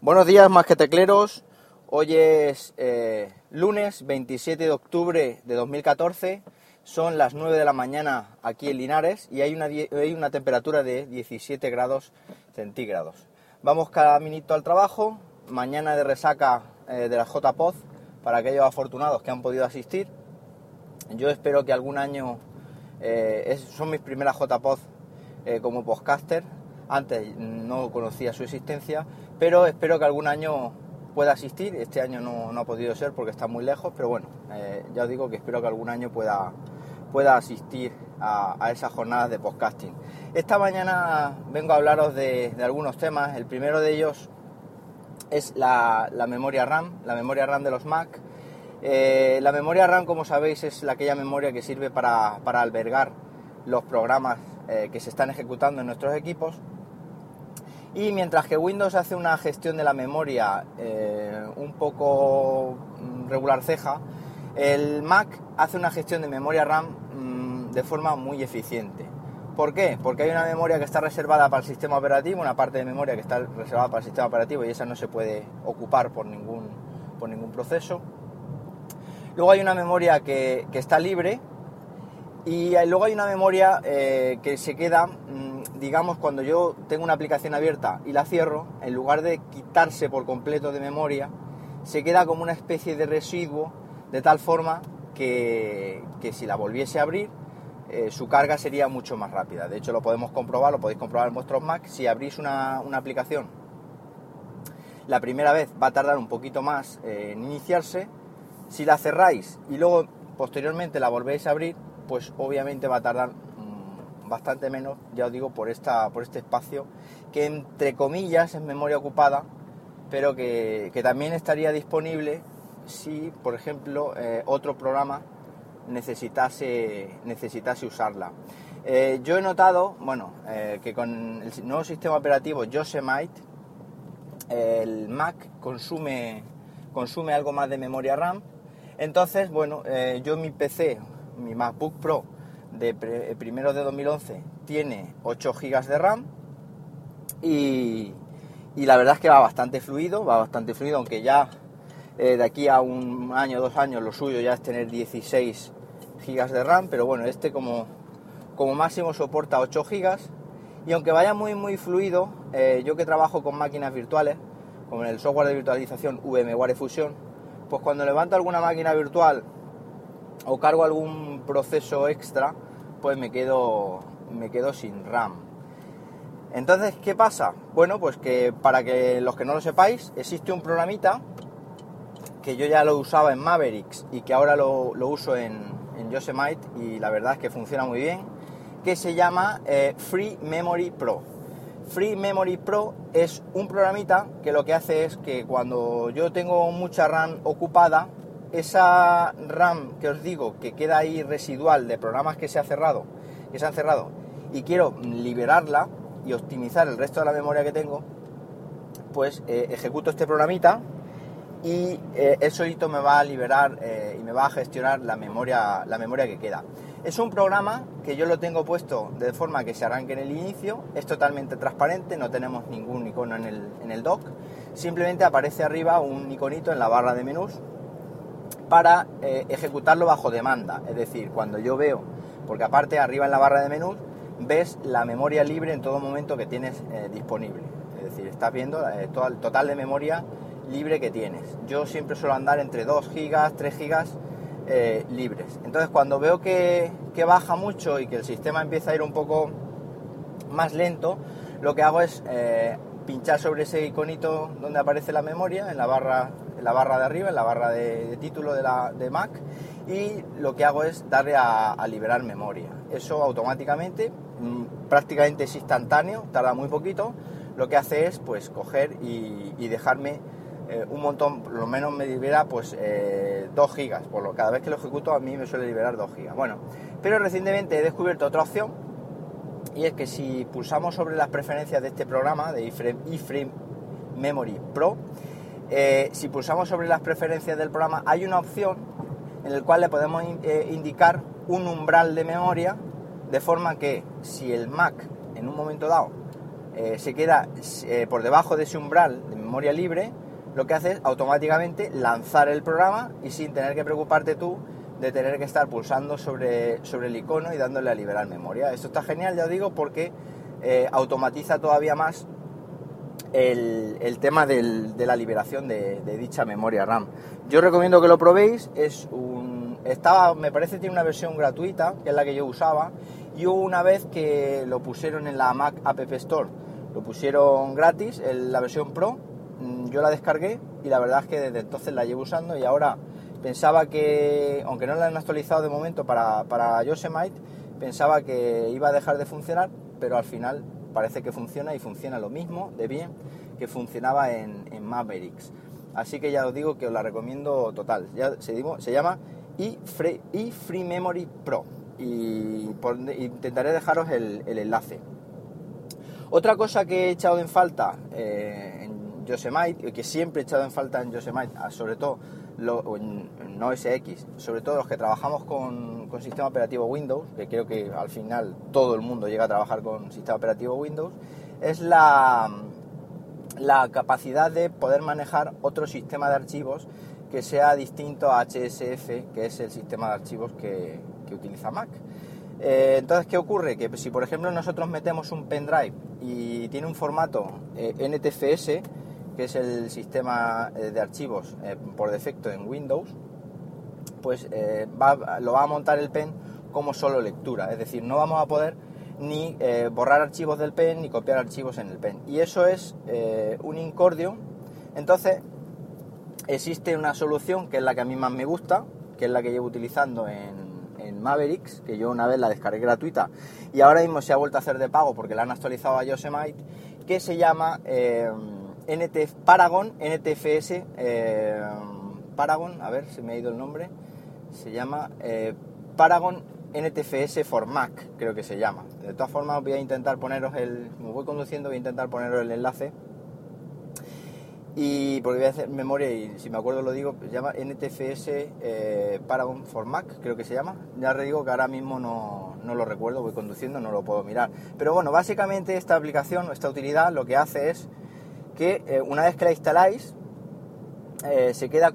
Buenos días, más que tecleros. Hoy es lunes 27 de octubre de 2014. Son las 9 de la mañana aquí en Linares y hay una temperatura de 17 grados centígrados. Vamos caminito al trabajo. Mañana de resaca de la JPod para aquellos afortunados que han podido asistir. Yo espero que algún año... son mis primeras JPod como podcaster. Antes no conocía su existencia, pero espero que algún año pueda asistir. Este año no ha podido ser porque está muy lejos, pero bueno, ya os digo que espero que algún año pueda asistir a esas jornadas de podcasting. Esta mañana vengo a hablaros de algunos temas. El primero de ellos es la memoria RAM, la memoria RAM de los Mac. La memoria RAM, como sabéis, es aquella memoria que sirve para albergar los programas que se están ejecutando en nuestros equipos. Y mientras que Windows hace una gestión de la memoria un poco regular ceja, el Mac hace una gestión de memoria RAM de forma muy eficiente. ¿Por qué? Porque hay una memoria que está reservada para el sistema operativo, una parte de memoria que está reservada para el sistema operativo y esa no se puede ocupar por ningún proceso. Luego hay una memoria que está libre y luego hay una memoria que se queda, digamos, cuando yo tengo una aplicación abierta y la cierro, en lugar de quitarse por completo de memoria, se queda como una especie de residuo, de tal forma que si la volviese a abrir, su carga sería mucho más rápida. De hecho, lo podéis comprobar en vuestros Mac. Si abrís una aplicación, la primera vez va a tardar un poquito más en iniciarse. Si la cerráis y luego posteriormente la volvéis a abrir, pues obviamente va a tardar bastante menos, ya os digo, por este espacio que entre comillas es memoria ocupada, pero que también estaría disponible si, por ejemplo, otro programa necesitase usarla. Yo he notado, que con el nuevo sistema operativo Yosemite, el Mac consume algo más de memoria RAM. Entonces, yo mi PC, mi MacBook Pro de primero de 2011 tiene 8 GB de RAM y la verdad es que va bastante fluido, aunque ya de aquí a un año, 2 años, lo suyo ya es tener 16 GB de RAM, pero bueno, este como máximo soporta 8 GB y aunque vaya muy fluido, yo que trabajo con máquinas virtuales, con el software de virtualización VMware Fusion, pues cuando levanto alguna máquina virtual o cargo algún proceso extra, pues me quedo sin RAM. Entonces, ¿qué pasa? Bueno, pues que para que los que no lo sepáis, existe un programita que yo ya lo usaba en Mavericks y que ahora lo uso en Yosemite y la verdad es que funciona muy bien, que se llama Free Memory Pro. Free Memory Pro es un programita que lo que hace es que cuando yo tengo mucha RAM ocupada, esa RAM que os digo que queda ahí residual de programas que se han cerrado y quiero liberarla y optimizar el resto de la memoria que tengo, pues ejecuto este programita y él solito me va a liberar y me va a gestionar la memoria que queda. Es un programa que yo lo tengo puesto de forma que se arranque en el inicio, es totalmente transparente, no tenemos ningún icono en el dock, simplemente aparece arriba un iconito en la barra de menús para ejecutarlo bajo demanda, es decir, cuando yo veo, porque aparte arriba en la barra de menús ves la memoria libre en todo momento que tienes disponible, es decir, estás viendo todo el total de memoria libre que tienes. Yo siempre suelo andar entre 2 GB, 3 GB libres. Entonces cuando veo que baja mucho y que el sistema empieza a ir un poco más lento, lo que hago es pinchar sobre ese iconito donde aparece la memoria en la barra de arriba, en la barra de título de Mac, y lo que hago es darle a liberar memoria. Eso automáticamente, prácticamente es instantáneo, tarda muy poquito. Lo que hace es pues coger y dejarme un montón, por lo menos me libera pues 2 gigas, cada vez que lo ejecuto a mí me suele liberar 2 gigas. Bueno, pero recientemente he descubierto otra opción y es que si pulsamos sobre las preferencias de este programa de eFree Memory Pro, si pulsamos sobre las preferencias del programa hay una opción en la cual le podemos indicar un umbral de memoria, de forma que si el Mac en un momento dado se queda por debajo de ese umbral de memoria libre, lo que hace es automáticamente lanzar el programa y sin tener que preocuparte tú de tener que estar pulsando sobre el icono y dándole a liberar memoria. Esto está genial, ya os digo, porque automatiza todavía más el tema de la liberación de dicha memoria RAM. Yo recomiendo que lo probéis. Me parece que tiene una versión gratuita, que es la que yo usaba, y hubo una vez que lo pusieron en la Mac App Store, lo pusieron gratis, la versión Pro. Yo la descargué y la verdad es que desde entonces la llevo usando, y ahora pensaba que, aunque no la han actualizado de momento para Yosemite, pensaba que iba a dejar de funcionar, pero al final parece que funciona, y funciona lo mismo de bien que funcionaba en Mavericks. Así que ya os digo que os la recomiendo total. Ya se llama eFree Memory Pro, y intentaré dejaros el enlace. Otra cosa que he echado en falta en Yosemite, que siempre he echado en falta en Yosemite, sobre todo en OS X, sobre todo los que trabajamos con sistema operativo Windows, que creo que al final todo el mundo llega a trabajar con sistema operativo Windows, es la capacidad de poder manejar otro sistema de archivos que sea distinto a HSF, que es el sistema de archivos que utiliza Mac. Entonces, ¿qué ocurre? Que si por ejemplo nosotros metemos un pendrive y tiene un formato NTFS, que es el sistema de archivos por defecto en Windows, pues lo va a montar el pen como solo lectura, es decir, no vamos a poder ni borrar archivos del pen ni copiar archivos en el pen, y eso es un incordio. Entonces existe una solución que es la que a mí más me gusta, que es la que llevo utilizando en Mavericks, que yo una vez la descargué gratuita y ahora mismo se ha vuelto a hacer de pago porque la han actualizado a Yosemite, que se llama Paragon NTFS, Paragon, a ver si me ha ido el nombre, se llama Paragon NTFS for Mac, creo que se llama. De todas formas voy a intentar poneros me voy conduciendo, voy a intentar poneros el enlace, y porque voy a hacer memoria y si me acuerdo lo digo. Se llama NTFS Paragon for Mac, creo que se llama. Ya os digo que ahora mismo no lo recuerdo, voy conduciendo, no lo puedo mirar. Pero bueno, básicamente esta aplicación, esta utilidad, lo que hace es que una vez que la instaláis, se queda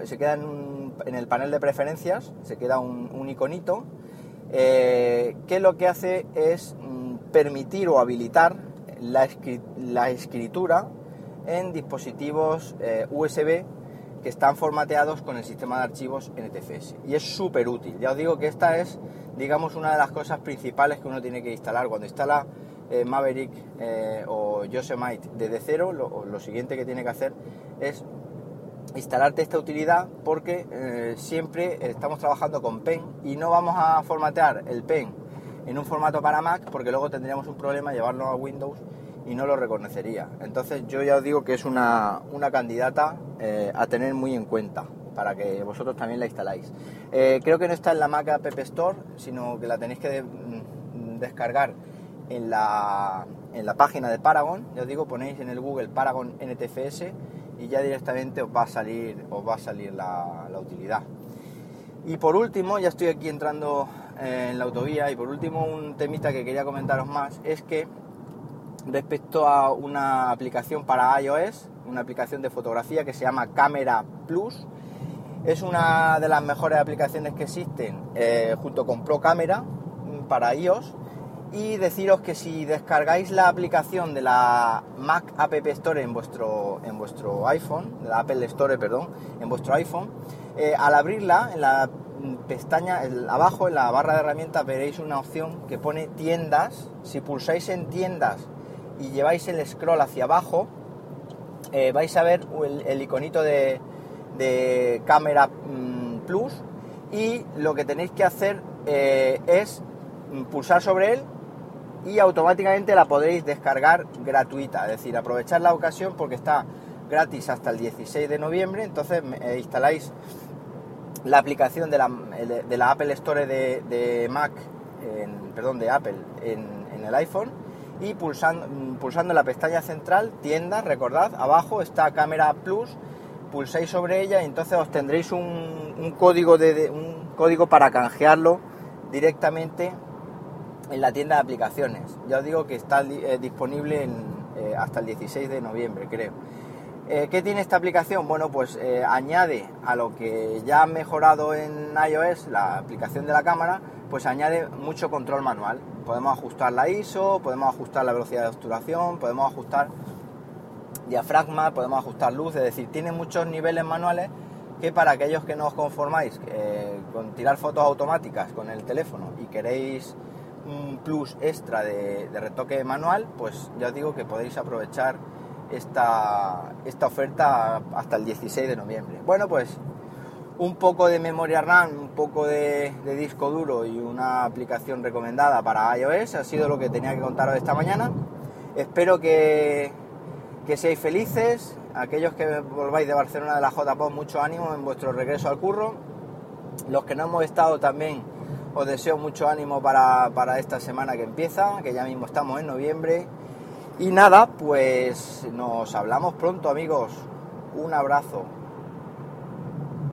en el panel de preferencias, se queda un iconito, que lo que hace es permitir o habilitar la escritura en dispositivos USB que están formateados con el sistema de archivos NTFS, y es súper útil. Ya os digo que esta es, digamos, una de las cosas principales que uno tiene que instalar cuando instala Maverick o Yosemite desde cero. Lo siguiente que tiene que hacer es instalarte esta utilidad, porque siempre estamos trabajando con pen y no vamos a formatear el pen en un formato para Mac, porque luego tendríamos un problema llevarlo a Windows y no lo reconocería. Entonces yo ya os digo que es una candidata a tener muy en cuenta para que vosotros también la instaláis. Creo que no está en la Mac App Store, sino que la tenéis que descargar en la página de Paragon. Ya os digo, ponéis en el Google Paragon NTFS y ya directamente os va a salir la utilidad. Y por último, ya estoy aquí entrando en la autovía, y por último un temita que quería comentaros más es que respecto a una aplicación para iOS, una aplicación de fotografía que se llama Camera Plus, es una de las mejores aplicaciones que existen, junto con Pro Camera para iOS. Y deciros que si descargáis la aplicación de la Mac App Store en vuestro iPhone, de la Apple Store, perdón, en vuestro iPhone, al abrirla, en la pestaña abajo, en la barra de herramientas, veréis una opción que pone tiendas. Si pulsáis en tiendas y lleváis el scroll hacia abajo, vais a ver el iconito de Camera Plus, y lo que tenéis que hacer es pulsar sobre él y automáticamente la podréis descargar gratuita. Es decir, aprovechar la ocasión porque está gratis hasta el 16 de noviembre. Entonces instaláis la aplicación de la Apple Store de Apple en el iPhone, y pulsando la pestaña central, tiendas, recordad, abajo está Camera Plus, pulsáis sobre ella y entonces obtendréis un código para canjearlo directamente en la tienda de aplicaciones. Ya os digo que está disponible hasta el 16 de noviembre, creo. ¿Qué tiene esta aplicación? Bueno, pues añade a lo que ya ha mejorado en iOS, la aplicación de la cámara, pues añade mucho control manual. Podemos ajustar la ISO, podemos ajustar la velocidad de obturación, podemos ajustar diafragma, podemos ajustar luz, es decir, tiene muchos niveles manuales que para aquellos que no os conformáis con tirar fotos automáticas con el teléfono y queréis un plus extra de retoque manual, pues ya os digo que podéis aprovechar esta oferta hasta el 16 de noviembre. Bueno, pues un poco de memoria RAM, un poco de disco duro y una aplicación recomendada para iOS ha sido lo que tenía que contaros esta mañana. Espero que seáis felices. Aquellos que volváis de Barcelona de la JPOD, mucho ánimo en vuestro regreso al curro. Los que no hemos estado también, os deseo mucho ánimo para esta semana que empieza, que ya mismo estamos en noviembre. Y nada, pues nos hablamos pronto, amigos. Un abrazo.